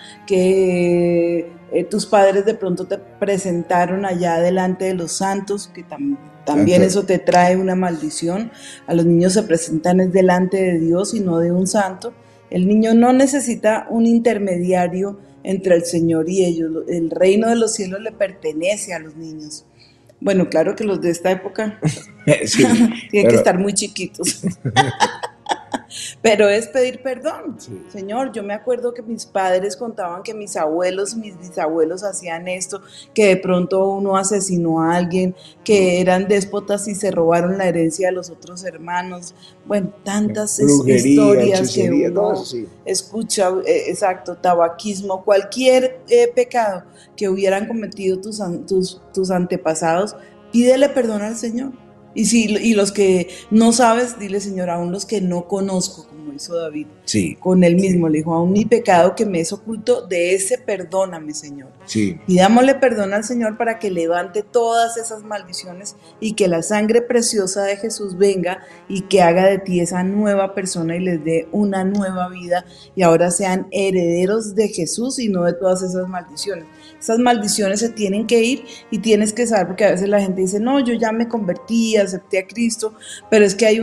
que tus padres de pronto te presentaron allá delante de los santos, que también eso te trae una maldición. A los niños se presentan es delante de Dios y no de un santo. El niño no necesita un intermediario entre el Señor y ellos. El reino de los cielos le pertenece a los niños. Bueno, claro que los de esta época Sí, tienen que estar muy chiquitos. Pero es pedir perdón. Sí. Señor, yo me acuerdo que mis padres contaban que mis abuelos, mis bisabuelos hacían esto, que de pronto uno asesinó a alguien, que eran déspotas y se robaron la herencia de los otros hermanos. Bueno, tantas brujería, historias que hechicería, todo uno eso, sí. escucha, exacto, tabaquismo, cualquier pecado que hubieran cometido tus antepasados, pídele perdón al Señor. Y los que no sabes, dile, Señor, aún los que no conozco, como hizo David, Sí, con él mismo, le dijo, aún mi pecado que me es oculto, de ese perdóname, Señor. sí. Pidámosle perdón al Señor para que levante todas esas maldiciones y que la sangre preciosa de Jesús venga y que haga de ti esa nueva persona y les dé una nueva vida y ahora sean herederos de Jesús y no de todas esas maldiciones. Esas maldiciones se tienen que ir y tienes que saber, porque a veces la gente dice, no, yo ya me convertí, acepté a Cristo, pero es que hay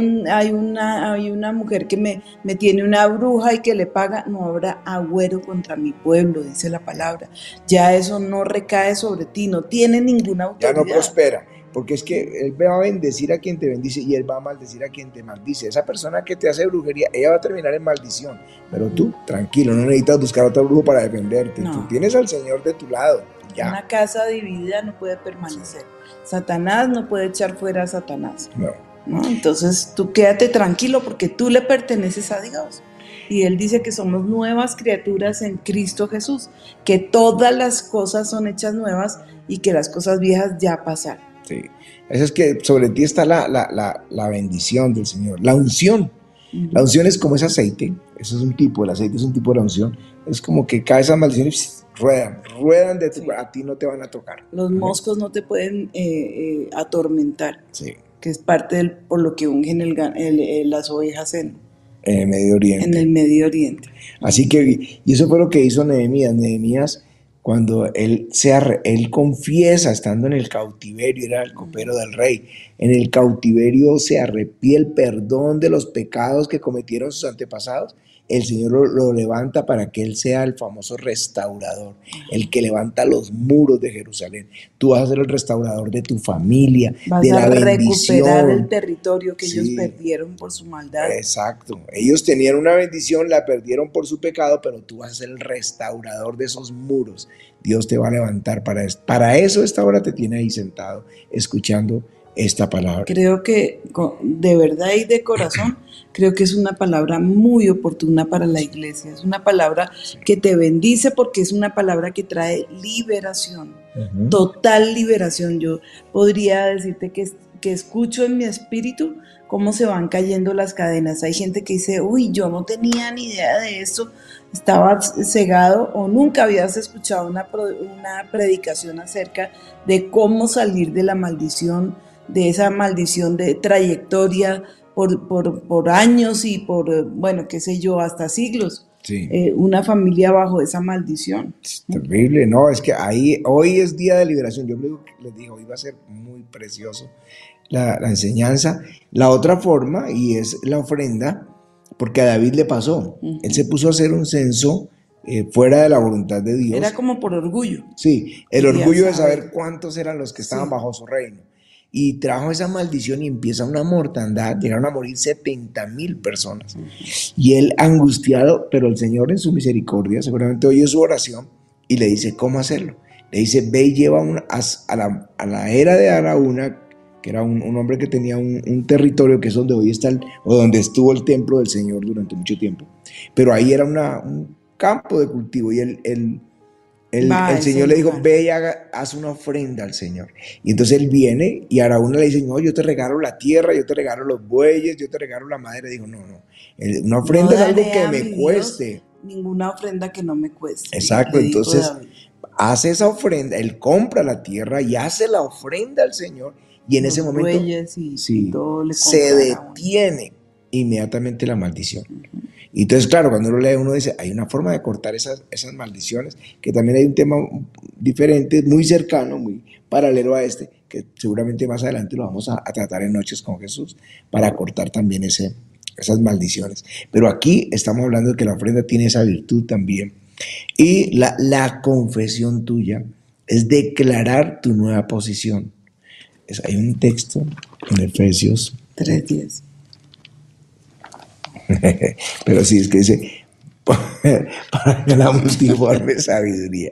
una mujer que me tiene una bruja y que le paga, no habrá agüero contra mi pueblo, dice la palabra. Ya eso no recae sobre ti, no tiene ninguna Ya autoridad. no prospera, porque es que Él va a bendecir a quien te bendice y Él va a maldecir a quien te maldice. Esa persona que te hace brujería, ella va a terminar en maldición, pero tú, tranquilo, no necesitas buscar otro brujo para defenderte. No. Tú tienes al Señor de tu lado, ya. Una casa dividida no puede permanecer. Satanás no puede echar fuera a Satanás, No. ¿no? Entonces tú quédate tranquilo porque tú le perteneces a Dios. Y Él dice que somos nuevas criaturas en Cristo Jesús, que todas las cosas son hechas nuevas y que las cosas viejas ya pasaron. Sí. Eso es que sobre ti está la bendición del Señor, la unción. La unción es como ese aceite, eso es un tipo, el aceite es un tipo de la unción, es como que cae esas maldiciones y ruedan de tu, Sí. a ti no te van a tocar. Los moscos no te pueden atormentar, Sí, que es parte del, por lo que ungen las ovejas en el Medio Oriente. en el Medio Oriente. Así que, y eso fue lo que hizo Nehemías. Nehemías, cuando él confiesa, estando en el cautiverio, era el copero del rey, en el cautiverio se arrepiente el perdón de los pecados que cometieron sus antepasados, el Señor lo levanta para que Él sea el famoso restaurador, el que levanta los muros de Jerusalén. Tú vas a ser el restaurador de tu familia, Vas de a la recuperar el bendición. territorio que ellos Sí. perdieron por su maldad. Exacto. Ellos tenían una bendición, la perdieron por su pecado, pero tú vas a ser el restaurador de esos muros. Dios te va a levantar para eso. Para eso esta hora te tiene ahí sentado, escuchando esta palabra. Creo que de verdad y de corazón, creo que es una palabra muy oportuna para la iglesia. Es una palabra que te bendice porque es una palabra que trae liberación, Ujú. total liberación. Yo podría decirte que escucho en mi espíritu cómo se van cayendo las cadenas. Hay gente que dice, uy, yo no tenía ni idea de esto, estaba cegado o nunca habías escuchado una predicación acerca de cómo salir de la maldición, de esa maldición de trayectoria por años y por, bueno, qué sé yo, hasta siglos. Sí. Una familia bajo esa maldición. Es terrible, no, es que hoy es día de liberación. Yo les digo, hoy va a ser muy precioso la enseñanza. La otra forma, y es la ofrenda, porque a David le pasó. Él se puso a hacer un censo fuera de la voluntad de Dios. Era como por orgullo. Sí, el Quería orgullo de saber. saber cuántos eran los que estaban Sí. bajo su reino. Y trajo esa maldición y empieza una mortandad. Llegaron a morir 70,000 personas. Y él angustiado, pero el Señor en su misericordia seguramente oye su oración y le dice cómo hacerlo. Le dice, ve y lleva a la era de Araúna, que era un hombre que tenía un territorio que es donde hoy está, o donde estuvo el templo del Señor durante mucho tiempo. Pero ahí era un campo de cultivo y el Señor le dijo, ve y haz una ofrenda al Señor. Y entonces él viene y Araúna le dice, no, yo te regalo la tierra, yo te regalo los bueyes, yo te regalo la madera. Dijo, no, una ofrenda No es algo daré que a me mi Dios cueste. ninguna ofrenda que no me cueste. Exacto, le dijo entonces David. hace esa ofrenda, él compra la tierra y hace la ofrenda al Señor. Y en Los ese momento bueyes y sí, todo le se compran a uno. detiene inmediatamente la maldición. Y entonces, claro, cuando uno lee, uno dice, hay una forma de cortar esas maldiciones, que también hay un tema diferente, muy cercano, muy paralelo a este, que seguramente más adelante lo vamos a tratar en Noches con Jesús, para cortar también esas maldiciones. Pero aquí estamos hablando de que la ofrenda tiene esa virtud también. Y la confesión tuya es declarar tu nueva posición. Hay un texto en Efesios 3:10. pero sí, es que dice, para que la multiforme sabiduría,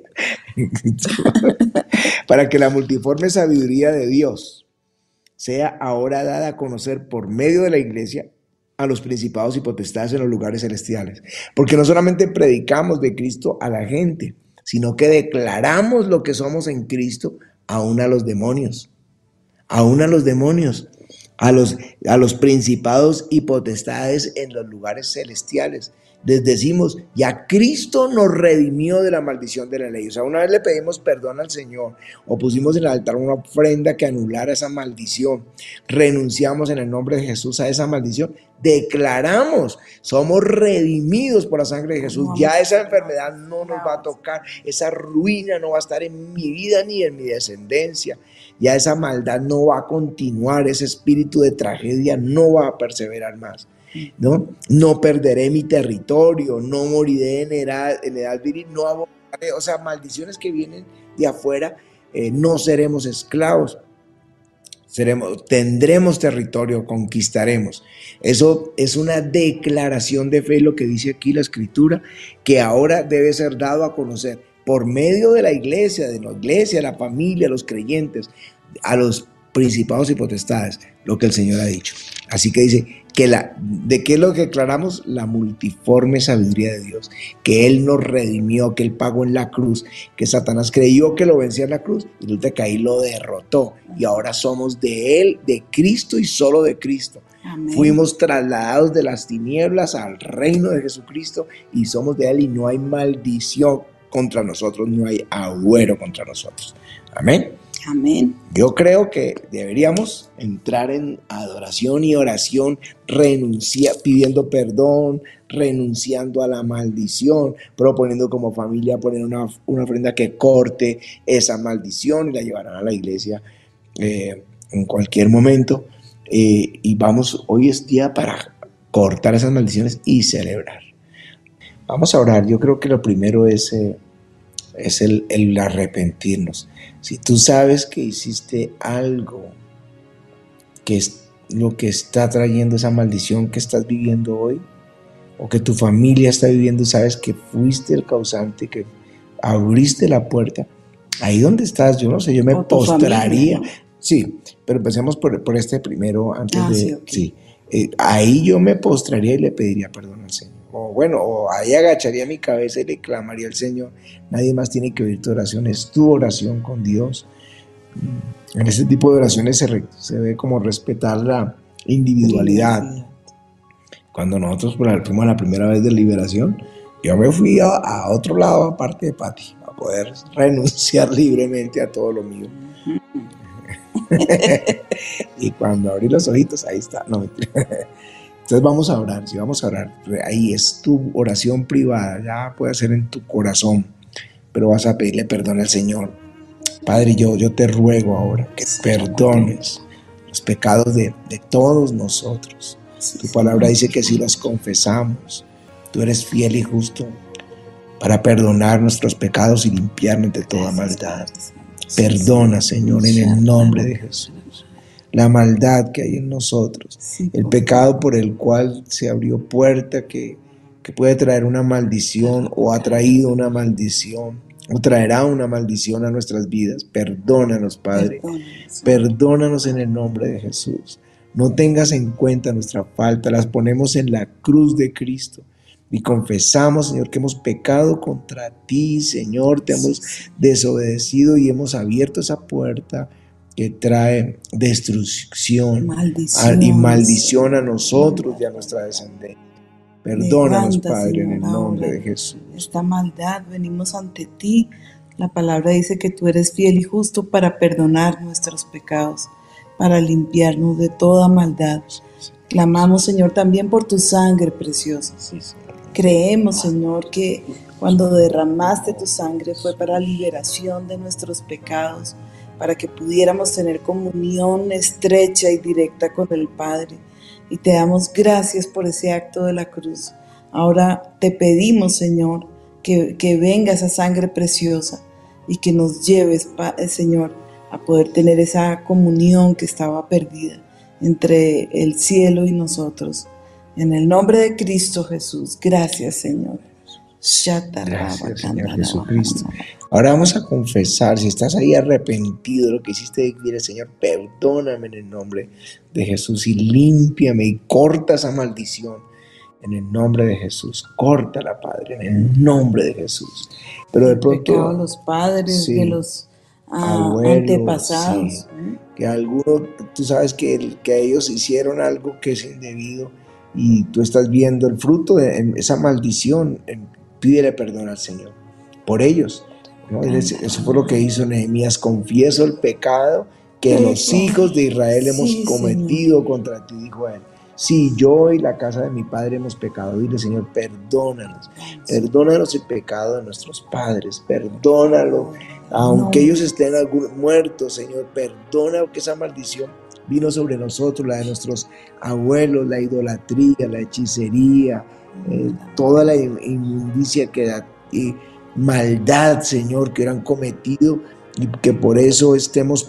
para que la multiforme sabiduría de Dios sea ahora dada a conocer por medio de la iglesia a los principados y potestades en los lugares celestiales. Porque no solamente predicamos de Cristo a la gente, sino que declaramos lo que somos en Cristo aún a los demonios. Aún a los demonios. a los principados y potestades en los lugares celestiales. Les decimos, ya Cristo nos redimió de la maldición de la ley. O sea, una vez le pedimos perdón al Señor o pusimos en el altar una ofrenda que anulara esa maldición, renunciamos en el nombre de Jesús a esa maldición, declaramos, somos redimidos por la sangre de Jesús. Ya esa enfermedad no nos va a tocar, esa ruina no va a estar en mi vida ni en mi descendencia. Ya esa maldad no va a continuar, ese espíritu de tragedia no va a perseverar más. No perderé mi territorio, no moriré en edad viril, no abortaré. O sea, maldiciones que vienen de afuera, no seremos esclavos, tendremos territorio, conquistaremos. Eso es una declaración de fe, lo que dice aquí la Escritura, que ahora debe ser dado a conocer por medio de la iglesia, la familia, los creyentes, a los principados y potestades, lo que el Señor ha dicho. Así que dice que ¿de qué es lo que declaramos? La multiforme sabiduría de Dios, que Él nos redimió, que Él pagó en la cruz, que Satanás creyó que lo vencía en la cruz y resulta que ahí lo derrotó y ahora somos de Él, de Cristo y solo de Cristo. Amén. Fuimos trasladados de las tinieblas al reino de Jesucristo y somos de Él y no hay maldición contra nosotros, no hay agüero contra nosotros. Amén. Amén. Yo creo que deberíamos entrar en adoración y oración, pidiendo perdón, renunciando a la maldición, proponiendo como familia poner una ofrenda que corte esa maldición y la llevarán a la iglesia en cualquier momento. Y hoy es día para cortar esas maldiciones y celebrar. Vamos a orar. Yo creo que lo primero es el arrepentirnos. Si tú sabes que hiciste algo que es lo que está trayendo esa maldición que estás viviendo hoy, o que tu familia está viviendo, sabes que fuiste el causante, que abriste la puerta, ahí donde estás, yo no sé, yo me postraría. Familia. Sí, pero empecemos por este primero antes de... Sí, okay. Sí. Ahí yo me postraría y le pediría perdón al Señor. O ahí agacharía mi cabeza y le clamaría al Señor. Nadie más tiene que oír tu oración, es tu oración con Dios. En ese tipo de oraciones se ve como respetar la individualidad. Cuando nosotros fuimos la primera vez de liberación, yo me fui a otro lado aparte de Pati, a poder renunciar libremente a todo lo mío. Y cuando abrí los ojitos, ahí está. No, entonces vamos a orar, sí, vamos a orar. Ahí es tu oración privada, ya puede ser en tu corazón, pero vas a pedirle perdón al Señor. Padre, yo te ruego ahora que perdones los pecados de todos nosotros. Tu palabra dice que si los confesamos, tú eres fiel y justo para perdonar nuestros pecados y limpiarnos de toda maldad. Perdona, Señor, en el nombre de Jesús, la maldad que hay en nosotros, el pecado por el cual se abrió puerta que puede traer una maldición o ha traído una maldición o traerá una maldición a nuestras vidas. Perdónanos, Padre, perdónanos en el nombre de Jesús. No tengas en cuenta nuestra falta, las ponemos en la cruz de Cristo. Y confesamos, Señor, que hemos pecado contra ti, Señor, te hemos desobedecido y hemos abierto esa puerta que trae destrucción y maldición a nosotros y a nuestra descendencia. Perdónanos, Padre, en el nombre de Jesús. Esta maldad, venimos ante ti. La palabra dice que tú eres fiel y justo para perdonar nuestros pecados, para limpiarnos de toda maldad. Clamamos, Señor, también por tu sangre preciosa. Creemos, Señor, que cuando derramaste tu sangre fue para liberación de nuestros pecados, para que pudiéramos tener comunión estrecha y directa con el Padre. Y te damos gracias por ese acto de la cruz. Ahora te pedimos, Señor, que venga esa sangre preciosa y que nos lleves, Señor, a poder tener esa comunión que estaba perdida entre el cielo y nosotros. En el nombre de Cristo Jesús, gracias, Señor. Gracias, Señor Jesucristo. Ahora vamos a confesar, si estás ahí arrepentido de lo que hiciste, dile, Señor, perdóname en el nombre de Jesús y límpiame y corta esa maldición en el nombre de Jesús. Córtala, Padre, en el nombre de Jesús. Pero de pronto... los padres, de los abuelos, antepasados. sí, que algunos, tú sabes que ellos hicieron algo que es indebido y tú estás viendo el fruto de esa maldición. Pídele perdón al Señor por ellos, ¿no? Eso fue lo que hizo Nehemías: confieso el pecado que los hijos de Israel hemos Sí, cometido Señor. contra ti, dijo él. Sí, yo y la casa de mi padre hemos pecado. Dile, Señor, perdónanos. Perdónanos el pecado de nuestros padres. Perdónalo. Aunque ellos estén muertos, Señor, perdona, que esa maldición vino sobre nosotros, la de nuestros abuelos, la idolatría, la hechicería, toda la inmundicia y maldad, Señor, que han cometido, y que por eso estemos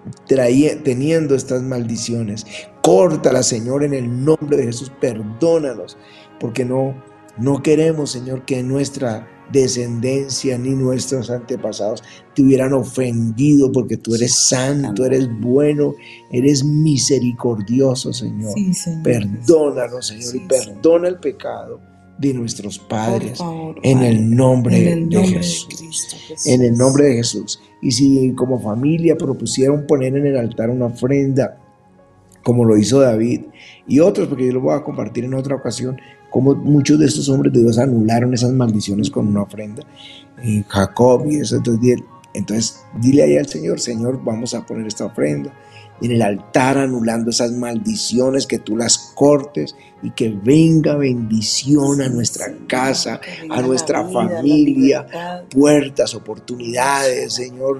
teniendo estas maldiciones. Córtala, Señor, en el nombre de Jesús. Perdónanos, porque no queremos, Señor, que nuestra descendencia ni nuestros antepasados te hubieran ofendido, porque tú eres santo, eres bueno, eres misericordioso, Señor. Sí, Señor. Perdónanos, Señor, Sí, y perdona el pecado de nuestros padres, Por favor, en Padre, el nombre en el de nombre Jesús. de Cristo Jesús. En el nombre de Jesús. Y si como familia propusieron poner en el altar una ofrenda, como lo hizo David y otros, porque yo lo voy a compartir en otra ocasión, como muchos de estos hombres de Dios anularon esas maldiciones con una ofrenda, Jacob y eso. Entonces dile ahí al Señor: Señor, vamos a poner esta ofrenda en el altar, anulando esas maldiciones, que tú las cortes y que venga bendición a nuestra casa, a nuestra familia, puertas, oportunidades, Señor,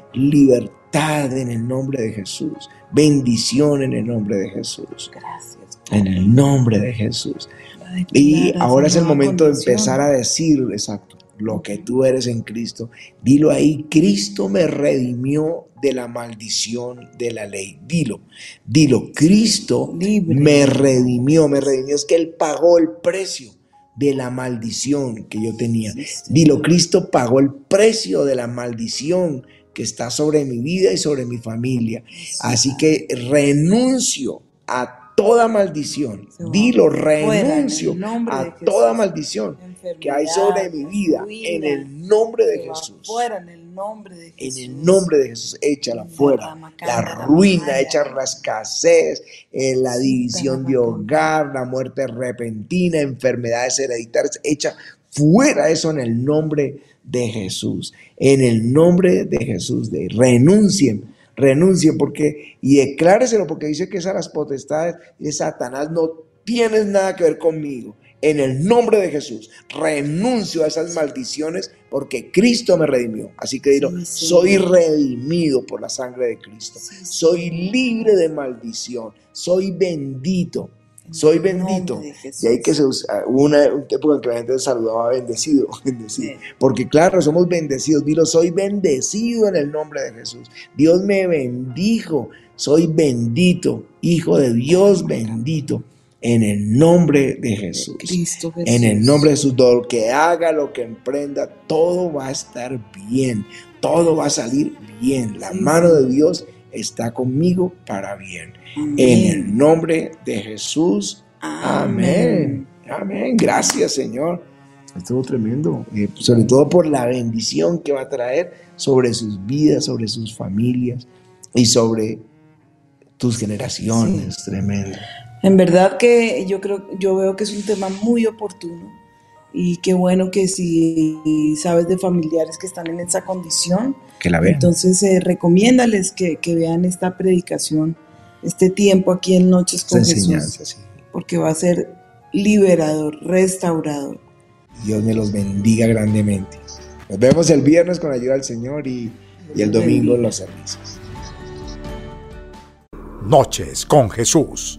libertad en el nombre de Jesús, bendición en el nombre de Jesús. Gracias. En el nombre de Jesús. Y ahora es el momento de empezar a decir, exacto, lo que tú eres en Cristo. Dilo ahí: Cristo me redimió de la maldición de la ley. Dilo, Cristo me redimió. Es que Él pagó el precio de la maldición que yo tenía. Dilo: Cristo pagó el precio de la maldición que está sobre mi vida y sobre mi familia. Así que renuncio a toda maldición. Dilo: renuncio a toda maldición que hay sobre mi vida, en el nombre de Jesús. Fuera, en el nombre de Jesús. En el nombre de Jesús, échala fuera. La ruina, echa la escasez, la división de hogar, la muerte repentina, enfermedades hereditarias, echa fuera eso en el nombre de Jesús. En el nombre de Jesús, renuncien, porque, y decláreselo, porque dice que esas las potestades de Satanás no tienen nada que ver conmigo. En el nombre de Jesús, renuncio a esas maldiciones, porque Cristo me redimió. Así que digo: soy redimido por la sangre de Cristo. Soy libre de maldición. Soy bendito. Soy bendito. Y ahí que se usa un tiempo en que la gente saludaba bendecido. Porque claro, somos bendecidos. Dilo: soy bendecido en el nombre de Jesús. Dios me bendijo. Soy bendito, hijo de Dios, bendito. En el nombre de Jesús. Cristo Jesús. En el nombre de Jesús. Lo que haga, lo que emprenda, todo va a estar bien. Todo va a salir bien. La mano de Dios está conmigo para bien. Amén. En el nombre de Jesús. Amén. Amén. Gracias, Señor. Estuvo tremendo. Sobre todo por la bendición que va a traer sobre sus vidas, sobre sus familias y sobre tus generaciones. Sí. Tremendo. En verdad que yo veo que es un tema muy oportuno, y qué bueno que si sabes de familiares que están en esa condición, que la vean. Entonces recomiéndales que vean esta predicación, este tiempo aquí en Noches con Jesús, sí. Porque va a ser liberador, restaurador. Dios me los bendiga grandemente. Nos vemos el viernes con la ayuda del Señor y el domingo en los servicios. Noches con Jesús.